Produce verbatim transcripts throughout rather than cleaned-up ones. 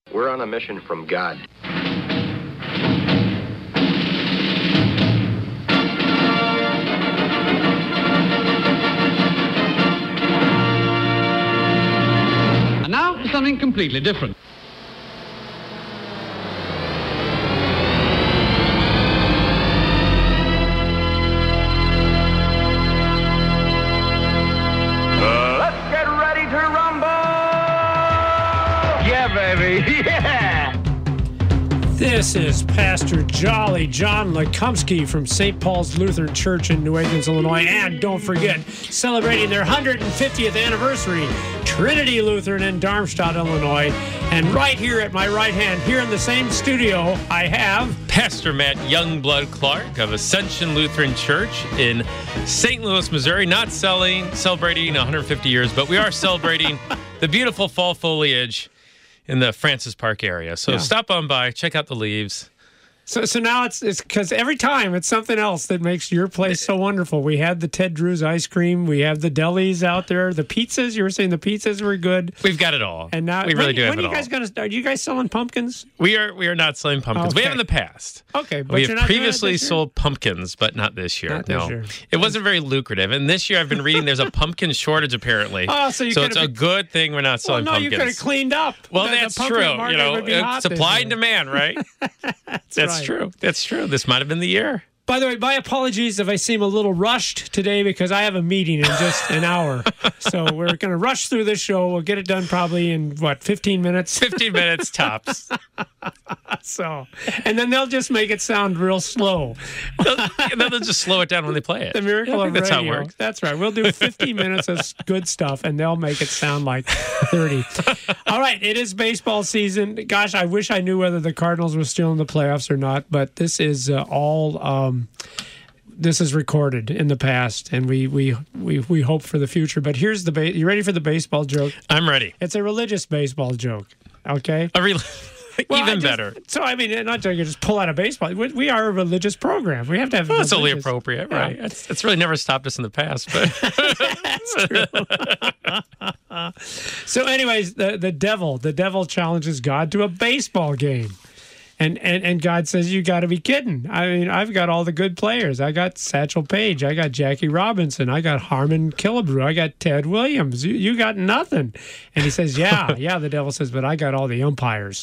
We're on a mission from God. And now for something completely different. This is Pastor Jolly John Lekumsky from Saint Paul's Lutheran Church in New Athens, Illinois. And don't forget, celebrating their one hundred fiftieth anniversary, Trinity Lutheran in Darmstadt, Illinois. And right here at my right hand, here in the same studio, I have Pastor Matt Youngblood Clark of Ascension Lutheran Church in Saint Louis, Missouri. Not selling, celebrating one hundred fifty years, but we are celebrating the beautiful fall foliage in the Francis Park area. So yeah. Stop on by, check out the leaves. So so now it's it's because every time it's something else that makes your place so wonderful. We had the Ted Drew's ice cream. We have the delis out there. The pizzas. You were saying the pizzas were good. We've got it all. And now we really when, do have when it are you guys all. Gonna start? Are you guys selling pumpkins? We are we are not selling pumpkins. Okay. We have in the past. Okay, but we you're have not previously doing it this year? sold pumpkins, but not this year. Not this no, year. It wasn't very lucrative. And this year, I've been reading there's a pumpkin shortage apparently. Oh, so you so could've it's a been- good thing we're not selling Well, no, pumpkins. you could have cleaned up. Well, The- the that's pumpkin true. market You know, would be uh, hot this supply year. and demand, right? That's, That's right. true. That's true. This might have been the year. By the way, my apologies if I seem a little rushed today because I have a meeting in just an hour. So we're going to rush through this show. We'll get it done probably in, what, fifteen minutes? fifteen minutes tops. So, and then they'll just make it sound real slow. They'll, and then they'll just slow it down when they play it. The miracle Yeah, I of think that's radio. how it works. That's right. We'll do fifteen minutes of good stuff, and they'll make it sound like thirty. All right, it is baseball season. Gosh, I wish I knew whether the Cardinals were still in the playoffs or not, but this is uh, all... Um, This is recorded in the past, and we we, we, we hope for the future. But here's the ba- you ready for the baseball joke? I'm ready. It's a religious baseball joke. Okay. A re- Well, I Even just- better. So I mean, not to just pull out a baseball. We, we are a religious program. We have to have. Well, it's only religious- appropriate, Yeah. right? It's, it's really never stopped us in the past. But So, anyways, the the devil the devil challenges God to a baseball game. And, and and God says, you got to be kidding. I mean, I've got all the good players. I got Satchel Paige. I got Jackie Robinson. I got Harmon Killebrew. I got Ted Williams. You, you got nothing. And he says, yeah, yeah, the devil says, but I got all the umpires.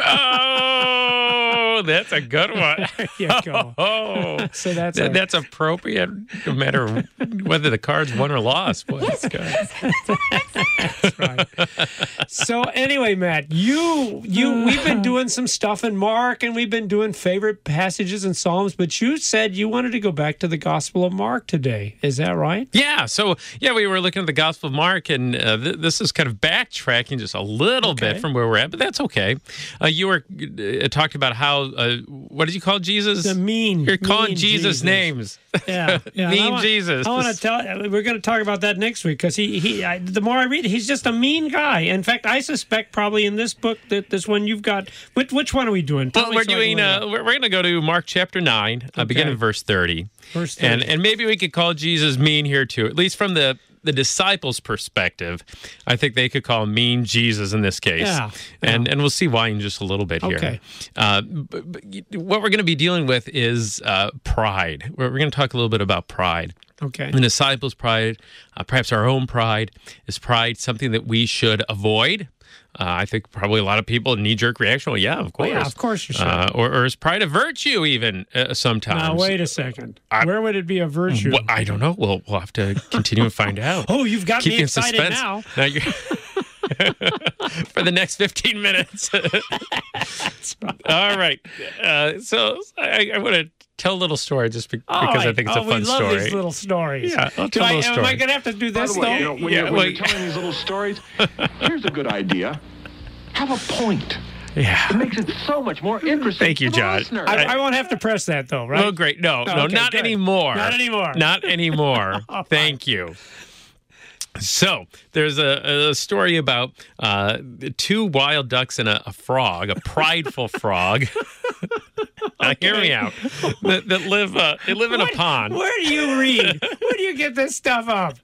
oh, that's a good one. There you go. Oh, So that's That- a- that's appropriate, no matter whether the Cards won or lost. Boy, that's good. That's right. So anyway, Matt, you you we've been doing some stuff in Mark, and we've been doing favorite passages in Psalms, but you said you wanted to go back to the Gospel of Mark today. Is that right? Yeah, so yeah, we were looking at the Gospel of Mark, and uh, th- this is kind of backtracking just a little Okay. bit from where we're at, but that's okay. Uh, you were uh, talking about how uh, what did you call Jesus? The mean. You're calling mean Jesus, names. Yeah, yeah. Mean I want, Jesus. I want to tell. We're going to talk about that next week because he he. I, the more I read, he's just a mean guy. In fact, I suspect probably in this book that this one you've got. Which, which one are we doing? Tell Well, me we're so I can doing. look it Uh, up. we're we're going to go to Mark chapter nine, uh, beginning in verse thirty. Verse And thirty. and maybe we could call Jesus mean here too, at least from the the disciples' perspective. I think they could call him mean Jesus in this case. Yeah, And yeah. and we'll see why in just a little bit here. Okay. Uh, but, but what we're going to be dealing with is uh, pride. We're, we're going to talk a little bit about pride. Okay. The disciples' pride, uh, perhaps our own pride. Is pride something that we should avoid? Uh, I think probably a lot of people knee-jerk reaction. Well, yeah, of course. yeah, of course you should. Uh, or, or is pride a virtue even uh, sometimes? Now wait a second. I- Where would it be a virtue? Well, I don't know. We'll, we'll have to continue and find out. Oh, you've got Keep me you in excited suspense. now. Now you're for the next fifteen minutes. All right. Uh, so I, I want to tell a little story just be- All because I right. think it's oh, a fun we love story. these little stories. Yeah, I'll Do tell a I, little Am I story. going to have to do By this, the way, though? you know, when, Yeah, you're, when well- you're telling these little stories, here's a good idea. Have a point. Yeah. It makes it so much more interesting. Thank you, for the John. listener. I, I won't have to press that, though, right? Oh, great. No, no, Okay, not good. anymore. Not anymore. Not anymore. Thank you. So there's a, a story about uh, two wild ducks and a, a frog, a prideful frog. Now, hear me out. That, that live uh, they live in What- a pond. Where do you read? Where do you get this stuff up?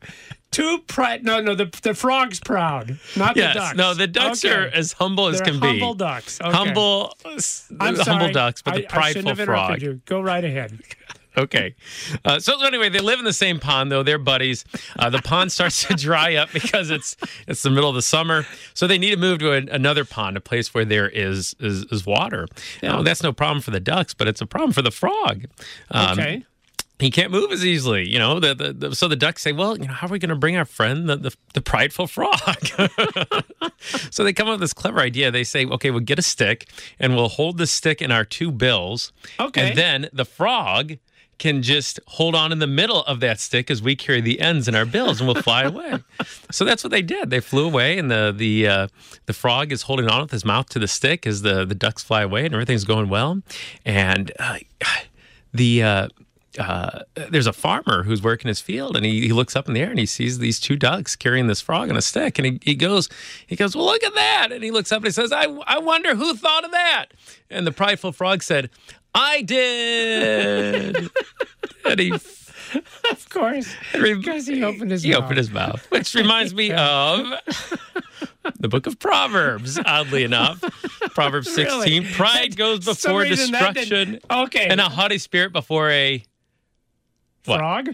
Two pride. No, no, the the frog's proud, not Yes, the ducks. no, the ducks Okay. are as humble as They're can humble be. ducks. Okay. Humble, I'm humble sorry. ducks, but the I, I shouldn't prideful have interrupted frog. you. Go right ahead. Okay. Uh, so anyway, they live in the same pond, though. They're buddies. Uh, the pond starts to dry up because it's it's the middle of the summer. So they need to move to a, another pond, a place where there is is, is water. Yeah. Now, that's no problem for the ducks, but it's a problem for the frog. Um, Okay. He can't move as easily, you know. The, the, the, so the ducks say, "Well, you know, how are we going to bring our friend, the, the, the prideful frog?" So they come up with this clever idea. They say, "Okay, we'll get a stick, and we'll hold the stick in our two bills, Okay. and then the frog can just hold on in the middle of that stick as we carry the ends in our bills, and we'll fly away." So that's what they did. They flew away, and the the uh, the frog is holding on with his mouth to the stick as the the ducks fly away, and everything's going well. And uh, the uh, uh, there's a farmer who's working his field, and he, he looks up in the air and he sees these two ducks carrying this frog on a stick, and he, he goes he goes, "Well, look at that!" And he looks up and he says, "I I wonder who thought of that." And the prideful frog said, "I did." And he, Of course. Because he opened his he mouth. opened his mouth, which reminds me of the book of Proverbs, oddly enough. Proverbs sixteen, Really? pride goes For some before reason that destruction, didn't- Okay. and a haughty spirit before a... What? Frog?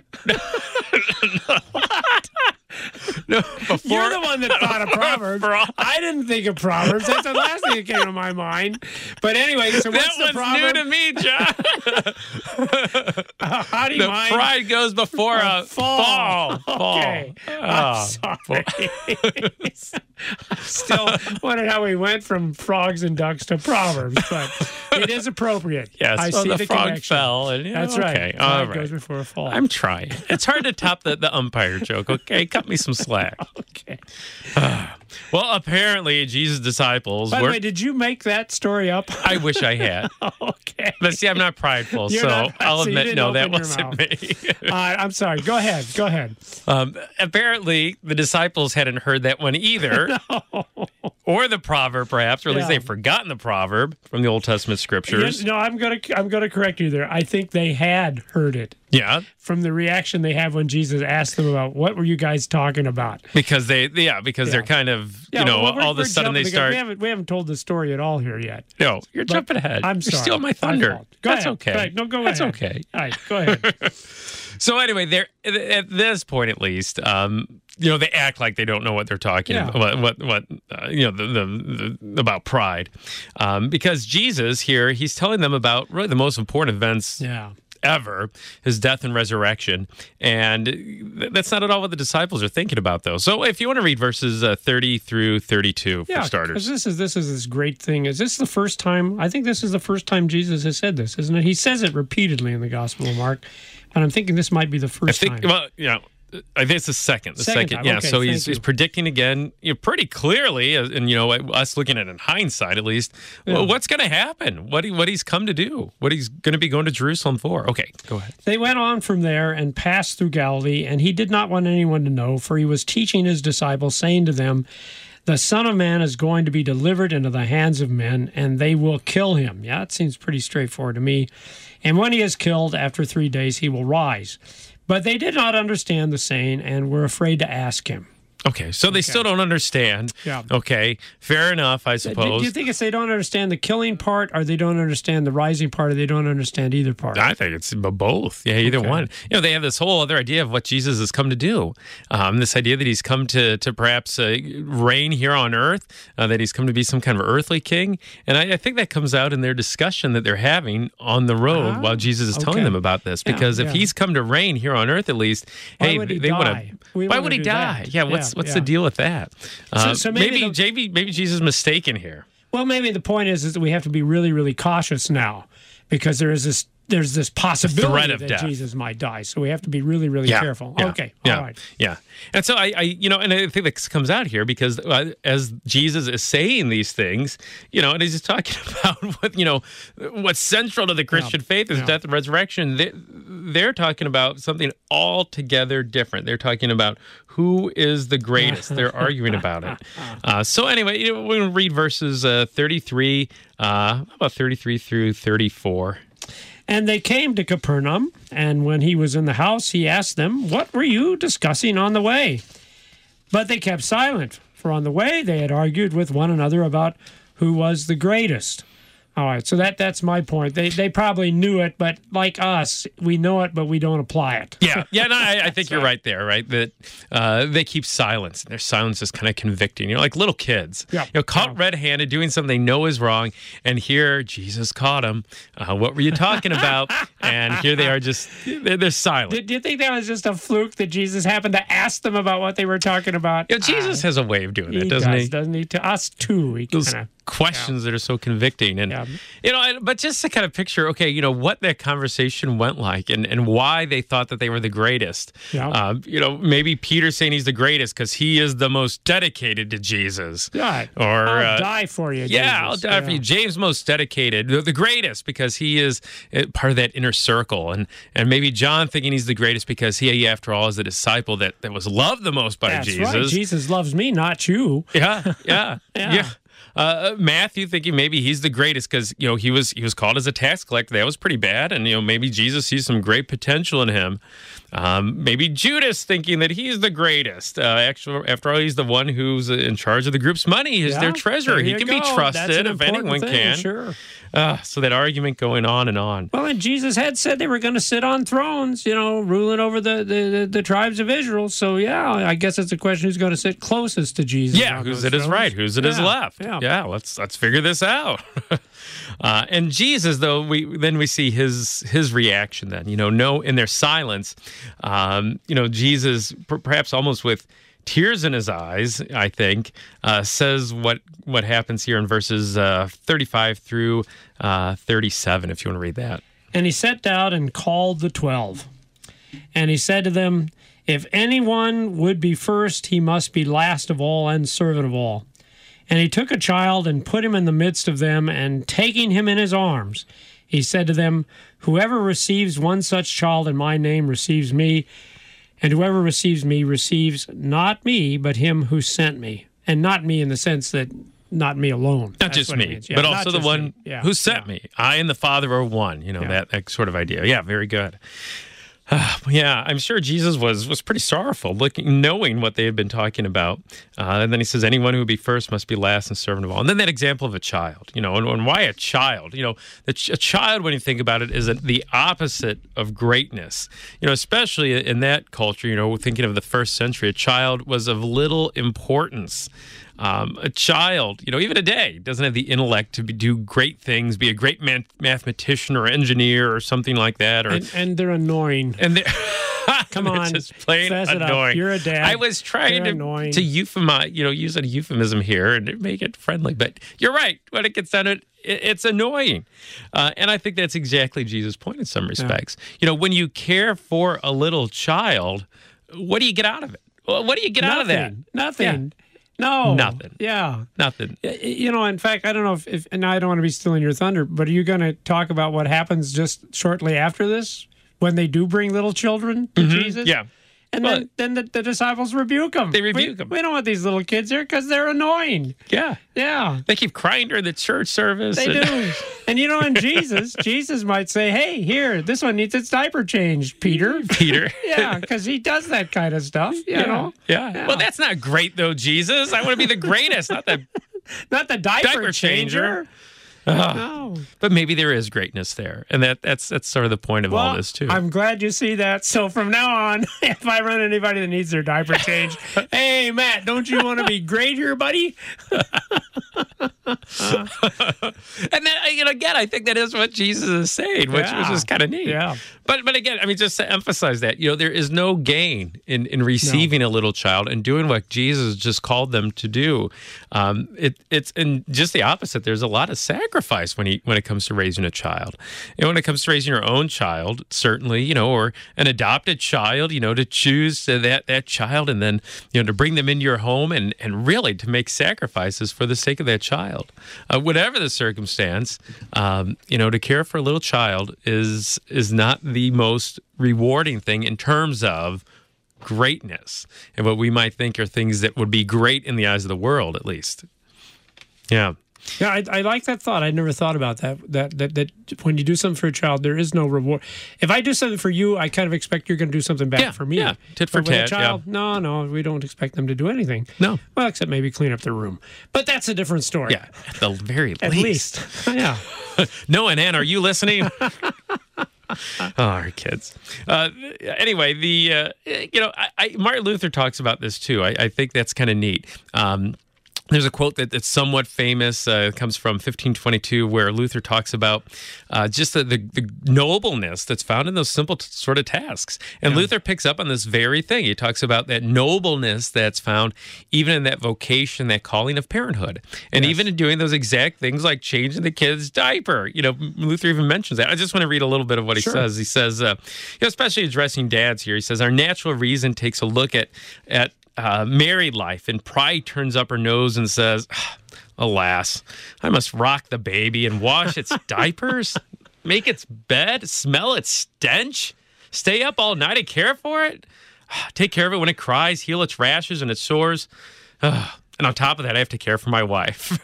No, before, You're the one that thought of Proverbs. Frog. I didn't think of Proverbs. That's the last thing that came to my mind. But anyway, so That what's the one's proverb? new to me, John. Uh, how do you The mind? pride goes before a, A fall. fall. Okay. Fall. I'm Oh, sorry. I still wondered how we went from frogs and ducks to Proverbs, but it is appropriate. Yes, I well, see the, the, frog connection. fell. And, yeah, That's okay. right. All Pride right. goes before a fall. I'm trying. It's hard to top the, the umpire joke, okay? Cut me some slack. okay. Well, apparently, Jesus' disciples By the were... way, did you make that story up? I wish I had. okay. But see, I'm not prideful, You're so not- I'll so you admit, didn't no, that open your wasn't mouth. me. Uh, I'm sorry. Go ahead. Go ahead. um, apparently, the disciples hadn't heard that one either. Or the proverb, perhaps, or at least Yeah. they've forgotten the proverb from the Old Testament scriptures. Yes, no, I'm gonna I'm gonna correct you there. I think they had heard it Yeah, from the reaction they have when Jesus asked them about what were you guys talking about. because they, yeah, because Yeah. they're kind of, Yeah, you know, well, we're- all of we're a sudden they jumping the gun. start. We haven't, we haven't told the story at all here yet. No, you're But jumping ahead. I'm You're sorry. stealing my My thunder. fault. Go That's ahead. okay. Go ahead. No, go That's ahead. okay. All right, go ahead. So anyway, they're at this point at least, um, you know, they act like they don't know what they're talking Yeah. about. What, what, what uh, you know, the, the, the about pride, um, because Jesus here, he's telling them about really the most important events Yeah. ever, his death and resurrection, and th- that's not at all what the disciples are thinking about, though. So, if you want to read verses uh, thirty through thirty-two for Yeah, starters. because this is this is this great thing. Is this the first time? I think this is the first time Jesus has said this, isn't it? He says it repeatedly in the Gospel of Mark, and I'm thinking this might be the I first think, time. well, you know, I think it's the second. The Second second, time. yeah. Okay, so he's, thank he's you. predicting again, you know, pretty clearly, uh, and you know, us looking at it in hindsight, at least, well, what's going to happen? What he, what he's come to do? What he's going to be going to Jerusalem for? Okay, go ahead. They went on from there and passed through Galilee, and he did not want anyone to know, for he was teaching his disciples, saying to them, "The Son of Man is going to be delivered into the hands of men, and they will kill him." Yeah, it seems pretty straightforward to me. "And when he is killed, after three days, he will rise." But they did not understand the saying and were afraid to ask him. Okay, so they still don't understand. Yeah. Okay, fair enough, I Do, suppose. do you think it's they don't understand the killing part, or they don't understand the rising part, or they don't understand either part? I think it's b- both. Yeah, either Okay. one. You know, they have this whole other idea of what Jesus has come to do. Um, this idea that he's come to to perhaps uh, reign here on earth, uh, that he's come to be some kind of earthly king. And I, I think that comes out in their discussion that they're having on the road Ah, while Jesus is telling okay. them about this. Yeah, Because if yeah. he's come to reign here on earth, at least, Why hey, would he they want die? to. We Why wanna would he do die? that. Yeah. What's Yeah, what's yeah. the deal with that? Uh, so maybe maybe, the- J B, maybe Jesus is mistaken here. Well, maybe the point is, is that we have to be really, really cautious now, because there is this there's this possibility threat of that death. Jesus might die. So we have to be really, really careful. Yeah, Okay, yeah, all right. Yeah. And so I, I, you know, and I think that comes out here because uh, as Jesus is saying these things, you know, and he's just talking about what, you know, what's central to the Christian faith is yeah. death and resurrection. They, they're talking about something altogether different. They're talking about who is the greatest. They're arguing about it. Uh, so anyway, you know, we're going to read verses uh, thirty-three, uh, how about thirty-three through thirty-four. And they came to Capernaum, and when he was in the house, he asked them, "What were you discussing on the way?" But they kept silent, for on the way they had argued with one another about who was the greatest. All right, so that that's my point. They they probably knew it, but like us, we know it, but we don't apply it. Yeah, yeah, no, I, I think you're right there, right? That uh, they keep silence. Their silence is kind of convicting. You know, like little kids, Yeah. you know, caught Yeah. red-handed doing something they know is wrong, and here Jesus caught them. Uh, what were you talking about? And here they are, just they're, they're silent. Do, do you think that was just a fluke that Jesus happened to ask them about what they were talking about? You know, Jesus Uh, has a way of doing he that, doesn't does, he? doesn't he? To us too, he Those kind of. questions that are so convicting, and Yeah. you know, I- but just to kind of picture, okay, you know, what that conversation went like, and and why they thought that they were the greatest. Yeah. Uh, you know, maybe Peter saying he's the greatest because he is the most dedicated to Jesus. God, Or I'll uh, die for you. yeah, Jesus. I'll die for you. James, most dedicated, the, the greatest, because he is uh, part of that inner circle. And and maybe John thinking he's the greatest because he, after all, is the disciple that, that was loved the most by That's Jesus. right. Jesus loves me, not you. Yeah, yeah, Yeah. yeah. Uh, Matthew thinking maybe he's the greatest because you know he was he was called as a tax collector. That was pretty bad, and you know maybe Jesus sees some great potential in him. Um, maybe Judas thinking that he's the greatest. Uh, actually, after all, he's the one who's in charge of the group's money. He's Yeah, their treasurer. there He you can go. be That's trusted an if important anyone thing, can. Sure. Uh, so that argument going on and on. Well, and Jesus had said they were going to sit on thrones, you know, ruling over the, the, the, the tribes of Israel. So, yeah, I guess it's a question who's going to sit closest to Jesus. Yeah, on who's those at his thrones. right, who's at his Yeah, left. Yeah. Yeah, let's let's figure this out. uh, and Jesus, though, we then we see his his reaction. Then you know, no, in their silence, um, you know, Jesus, per- perhaps almost with tears in his eyes, I think, uh, says what what happens here in verses uh, thirty-five through uh, thirty-seven. If you want to read that. And he sat down and called the twelve. And he said to them, "If anyone would be first, he must be last of all and servant of all." And he took a child and put him in the midst of them, and taking him in his arms, he said to them, "Whoever receives one such child in my name receives me, and whoever receives me receives not me, but him who sent me." And not me in the sense that not me alone. Not That's just what it me, means. Yeah, but not also the just one me. Yeah, who sent yeah. me. I and the Father are one. You know, Yeah. that, that sort of idea. Yeah, very good. Uh, yeah, I'm sure Jesus was was pretty sorrowful, looking, knowing what they had been talking about. Uh, and then he says, "Anyone who would be first must be last and servant of all." And then that example of a child, you know, and, and why a child? You know, the ch- a child, when you think about it, is a, the opposite of greatness. You know, especially in that culture. You know, thinking of the first century, a child was of little importance. Um, a child, you know, even today, doesn't have the intellect to be, do great things, be a great man- mathematician or engineer or something like that. Or And, and they're annoying. and they're, Come they're on, just plain fess it up. annoying. You're a dad. I was trying They're to annoying. to euphemize, you know, use a euphemism here and make it friendly. But you're right. When it gets done, it, it it's annoying, uh, and I think that's exactly Jesus' point in some respects. You know, when you care for a little child, what do you get out of it? Well, what do you get out of that? Nothing. No. Nothing. Yeah. Nothing. Y- You know, in fact, I don't know if, if and I don't want to be stealing your thunder, but are you going to talk about what happens just shortly after this when they do bring little children to Jesus? Mm-hmm. Yeah. And Well, then, then the, the disciples rebuke them. They rebuke we, 'em. We don't want these little kids here because they're annoying. Yeah. Yeah. They keep crying during the church service. They and- do. And you know, in Jesus, Jesus might say, "Hey, here, this one needs its diaper changed, Peter." Peter. Yeah, because he does that kind of stuff, you know. Yeah. Yeah. Well, that's not great, though, Jesus. I want to be the greatest, not the. Not the diaper, Diaper changer. changer. No. But maybe there is greatness there, and that that's that's sort of the point of all this too. I'm glad you see that. So from now on, if I run anybody that needs their diaper changed, hey, Matt, don't you want to be great here, buddy? And then you know, again, I think that is what Jesus is saying, which, Yeah. which is kind of neat. Yeah. But but again, I mean, just to emphasize that, you know, there is no gain in, in receiving a little child and doing what Jesus just called them to do. Um, it it's and just the opposite. There's a lot of sacrifice when he when it comes to raising a child. And when it comes to raising your own child, certainly, you know, or an adopted child, you know, to choose that that child and then you know to bring them into your home and and really to make sacrifices for the sake of that child, uh, whatever the circumstance. Um, you know, to care for a little child is is not the most rewarding thing in terms of greatness and what we might think are things that would be great in the eyes of the world, at least. Yeah. Yeah, I, I like that thought. I never thought about that, that. That that when you do something for a child, there is no reward. If I do something for you, I kind of expect you're going to do something back Yeah, for me. yeah. Tit for But with tat, a child, yeah. no, no, we don't expect them to do anything. No. Well, except maybe clean up their room. But that's a different story. Yeah, at the very At least. least. Yeah. Noah and Ann, are you listening? Oh, our kids. Uh, anyway, the uh, you know, I, I, Martin Luther talks about this too. I, I think that's kind of neat. Um, There's a quote that, that's somewhat famous. Uh, it comes from fifteen twenty-two, where Luther talks about uh, just the, the, the nobleness that's found in those simple t- sort of tasks. And Yeah. Luther picks up on this very thing. He talks about that nobleness that's found even in that vocation, that calling of parenthood. And Yes. even in doing those exact things like changing the kid's diaper. You know, Luther even mentions that. I just want to read a little bit of what he Sure. says. He says, uh, you know, especially addressing dads here, he says, our natural reason takes a look at at Uh, married life, and pride turns up her nose and says, alas, I must rock the baby and wash its diapers, make its bed, smell its stench, stay up all night and care for it, take care of it when it cries, heal its rashes and its sores. And on top of that, I have to care for my wife.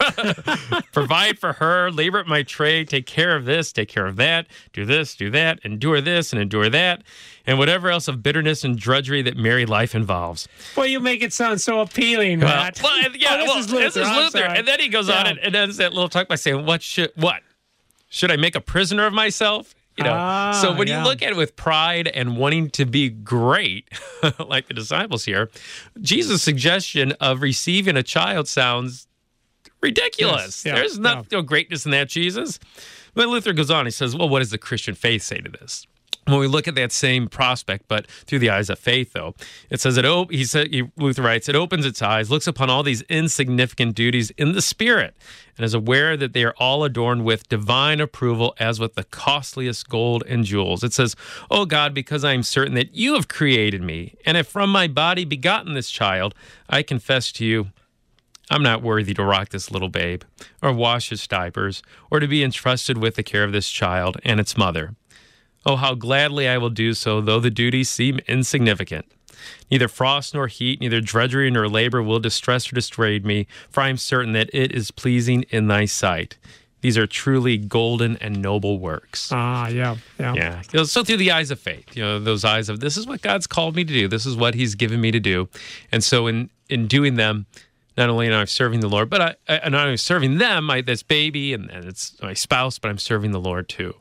Provide for her, labor at my trade, take care of this, take care of that, do this, do that, endure this and endure that, and whatever else of bitterness and drudgery that married life involves. Well, you make it sound so appealing, Well, Matt. well, yeah, Oh, this well, is Luther. This is I'm Luther. sorry. And then he goes on Yeah. and, and ends that little talk by saying, what should, what? Should I make a prisoner of myself? You know, Ah, so when yeah. you look at it with pride and wanting to be great, like the disciples here, Jesus' suggestion of receiving a child sounds ridiculous. Yes, yeah, There's not yeah. no greatness in that, Jesus. But Luther goes on. He says, well, what does the Christian faith say to this? When we look at that same prospect, but through the eyes of faith, though, it says it. Op- he said, he, Luther writes, it opens its eyes, looks upon all these insignificant duties in the spirit, and is aware that they are all adorned with divine approval, as with the costliest gold and jewels. It says, "O God, because I am certain that you have created me, and have from my body begotten this child, I confess to you, I'm not worthy to rock this little babe, or wash his diapers, or to be entrusted with the care of this child and its mother. Oh, how gladly I will do so, though the duties seem insignificant. Neither frost nor heat, neither drudgery nor labor will distress or dissuade me, for I am certain that it is pleasing in thy sight. These are truly golden and noble works." Ah, yeah, yeah. Yeah. You know, so through the eyes of faith, you know, those eyes of, this is what God's called me to do. This is what he's given me to do. And so in, in doing them, not only am I serving the Lord, but I, I not only serving them, I, this baby and, and it's my spouse, but I'm serving the Lord too.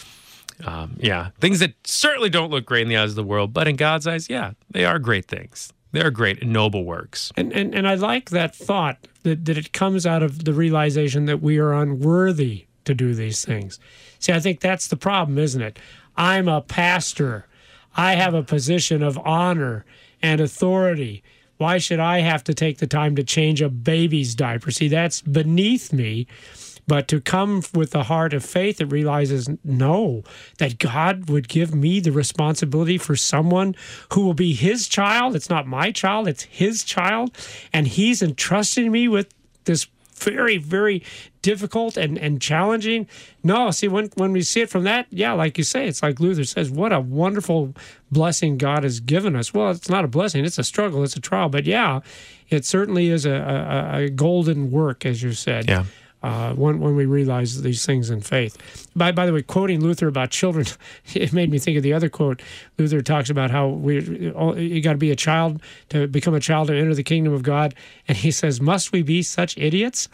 Um, yeah, things that certainly don't look great in the eyes of the world, but in God's eyes, yeah, they are great things. They are great and noble works. And, and and I like that thought that, that it comes out of the realization that we are unworthy to do these things. See, I think that's the problem, isn't it? I'm a pastor. I have a position of honor and authority. Why should I have to take the time to change a baby's diaper? See, that's beneath me. But to come with the heart of faith that realizes, no, that God would give me the responsibility for someone who will be his child. It's not my child, it's his child. And he's entrusting me with this very, very difficult and, and challenging. No, see, when, when we see it from that, yeah, like you say, it's like Luther says, what a wonderful blessing God has given us. Well, it's not a blessing, it's a struggle, it's a trial. But yeah, it certainly is a, a, a golden work, as you said. Yeah. Uh, when when we realize these things in faith. By by the way, quoting Luther about children, it made me think of the other quote. Luther talks about how we you got to be a child to become a child to enter the kingdom of God, and he says, "Must we be such idiots?"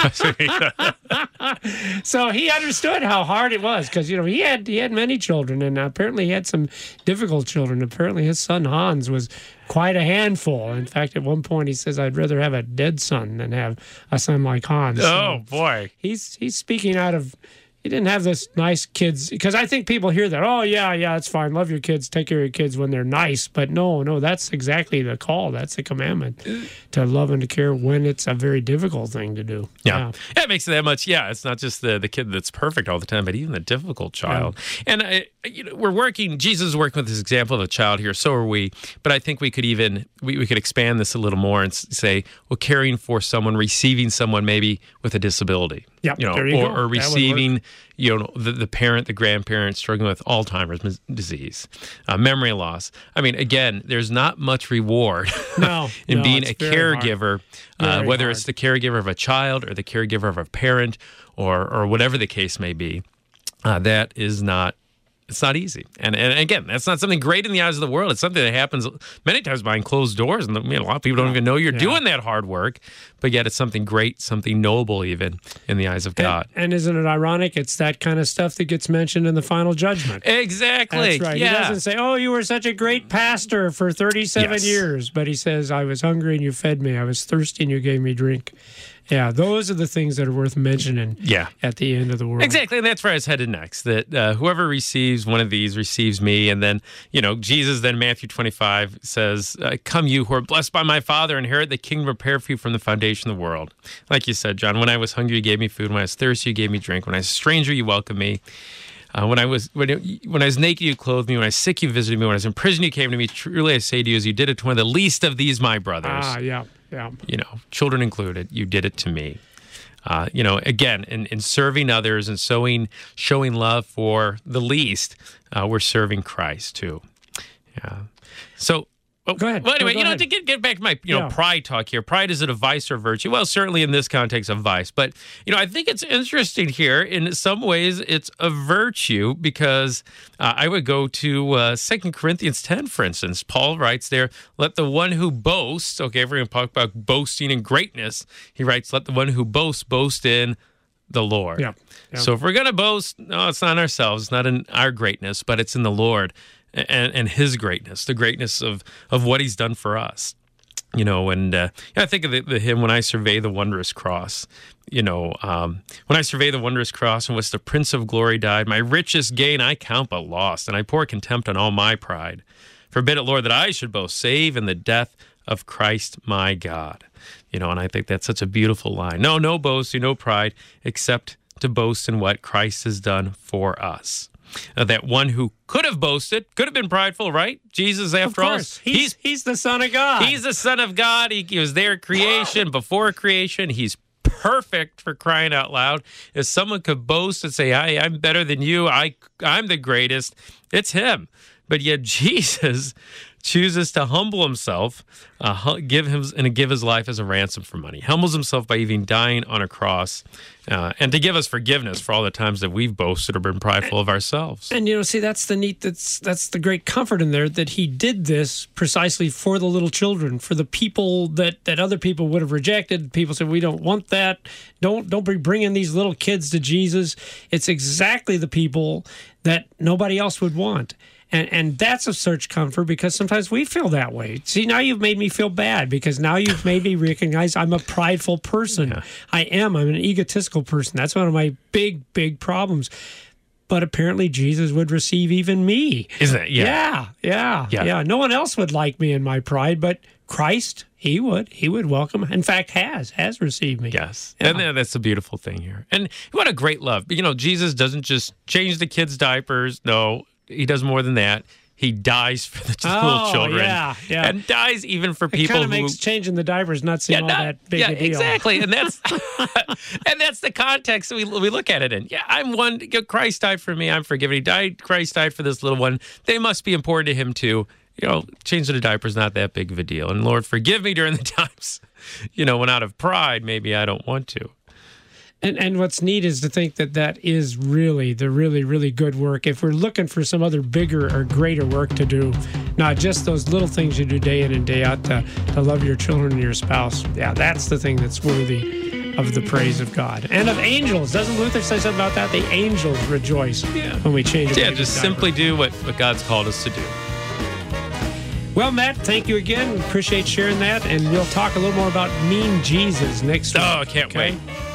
So he understood how hard it was, because you know he had he had many children, and apparently he had some difficult children. Apparently his son Hans was quite a handful. In fact, at one point he says, "I'd rather have a dead son than have a son like Hans." Oh, So boy. he's he's speaking out of. He didn't have this nice kids, because I think people hear that. Oh yeah, yeah, it's fine. Love your kids, take care of your kids when they're nice. But no, no, that's exactly the call. That's the commandment, to love and to care when it's a very difficult thing to do. Yeah. yeah, it makes it that much. Yeah, it's not just the, the kid that's perfect all the time, but even the difficult child. Yeah. And I, you know, we're working. Jesus is working with this example of a child here. So are we. But I think we could even we, we could expand this a little more and say, well, caring for someone, receiving someone maybe with a disability. Yeah, you know, there you or, go. or That would receiving you know, the, the parent, the grandparent struggling with Alzheimer's mis- disease, uh, memory loss. I mean, again, there's not much reward No, in no, being it's a very caregiver, uh, Very whether hard. it's the caregiver of a child or the caregiver of a parent or or whatever the case may be. Uh, that is not. It's not easy. And and again, that's not something great in the eyes of the world. It's something that happens many times behind closed doors. And I mean, a lot of people don't even know you're Yeah. doing that hard work. But yet it's something great, something noble even in the eyes of God. And, and isn't it ironic? It's that kind of stuff that gets mentioned in the final judgment. Exactly. That's right. Yeah. He doesn't say, "Oh, you were such a great pastor for thirty-seven Yes. years," but he says, "I was hungry and you fed me. I was thirsty and you gave me drink." Yeah, those are the things that are worth mentioning. Yeah. At the end of the world. Exactly, and that's where I was headed next. That uh, whoever receives one of these receives me, and then you know Jesus. Then Matthew twenty-five says, uh, "Come, you who are blessed by my Father, inherit the kingdom prepared for you from the foundation of the world." Like you said, John. When I was hungry, you gave me food. When I was thirsty, you gave me drink. When I was a stranger, you welcomed me. Uh, when I was when, it, when I was naked, you clothed me. When I was sick, you visited me. When I was in prison, you came to me. Truly, I say to you, as you did it to one of the least of these, my brothers. Ah, yeah, yeah. You know, children included, you did it to me. Uh, you know, again, in, in serving others and showing showing love for the least, uh, we're serving Christ too. Yeah. So. Oh, Go ahead. Well, anyway, No, go you know, ahead. to get, get back to my you know Yeah. pride talk here. Pride, is it a vice or virtue? Well, certainly in this context, a vice. But you know, I think it's interesting here. In some ways, it's a virtue because uh, I would go to uh, Second Corinthians ten, for instance. Paul writes there, "Let the one who boasts." Okay, if we're going to talk about boasting and greatness, he writes, "Let the one who boasts boast in the Lord." Yeah. Yeah. So if we're going to boast, no, it's not in ourselves, it's not in our greatness, but it's in the Lord. And, and his greatness, the greatness of, of what he's done for us. You know, and uh, I think of the, the hymn, "When I Survey the Wondrous Cross." You know, um, when I survey the wondrous cross in which the Prince of Glory died, my richest gain I count but lost, and I pour contempt on all my pride. Forbid it, Lord, that I should boast, save in the death of Christ my God. You know, and I think that's such a beautiful line. No, no boasting, no pride, except to boast in what Christ has done for us. Uh, that one who could have boasted, could have been prideful, right? Jesus, after Of all, course. He's, he's the Son of God. he's the Son of God. He, he was there at creation, before creation. He's perfect, for crying out loud. If someone could boast and say, I, I'm better than you, I, I'm the greatest, it's him. But yet Jesus chooses to humble himself, uh, hu- give him and give his life as a ransom for money. Humbles himself by even dying on a cross, uh, and to give us forgiveness for all the times that we've boasted or been prideful of ourselves. And you know, see, that's the neat. That's that's the great comfort in there, that he did this precisely for the little children, for the people that, that other people would have rejected. People said, "We don't want that. Don't don't be bringing these little kids to Jesus." It's exactly the people that nobody else would want. And and that's a such comfort, because sometimes we feel that way. See, now you've made me feel bad, because now you've made me recognize I'm a prideful person. Yeah. I am. I'm an egotistical person. That's one of my big, big problems. But apparently Jesus would receive even me. Isn't it? Yeah. Yeah, yeah, Yeah. yeah. No one else would like me in my pride, but Christ, he would. He would welcome. In fact, has, has received me. Yes. Yeah. And then that's the beautiful thing here. And what a great love. You know, Jesus doesn't just change the kids' diapers. No, he does more than that. He dies for the Oh, little children. yeah, yeah. And dies even for It people kind of who... makes changing the diapers not seem all not- that big yeah, a deal. exactly. And that's and that's the context that we, we look at it in. Yeah, I'm one. Christ died for me. I'm forgiven. He died. Christ died for this little one. They must be important to him too. You know, changing the diaper is not that big of a deal. And Lord, forgive me during the times, you know, when out of pride, maybe I don't want to. And and what's neat is to think that that is really the really, really good work. If we're looking for some other bigger or greater work to do, not just those little things you do day in and day out to, to love your children and your spouse. Yeah, that's the thing that's worthy of the praise of God. And of angels. Doesn't Luther say something about that? The angels rejoice Yeah. when we change a Yeah, baby's just diaper. simply do what, what God's called us to do. Well, Matt, thank you again. Appreciate sharing that. And we'll talk a little more about Mean Jesus next week. Oh, I can't okay? wait.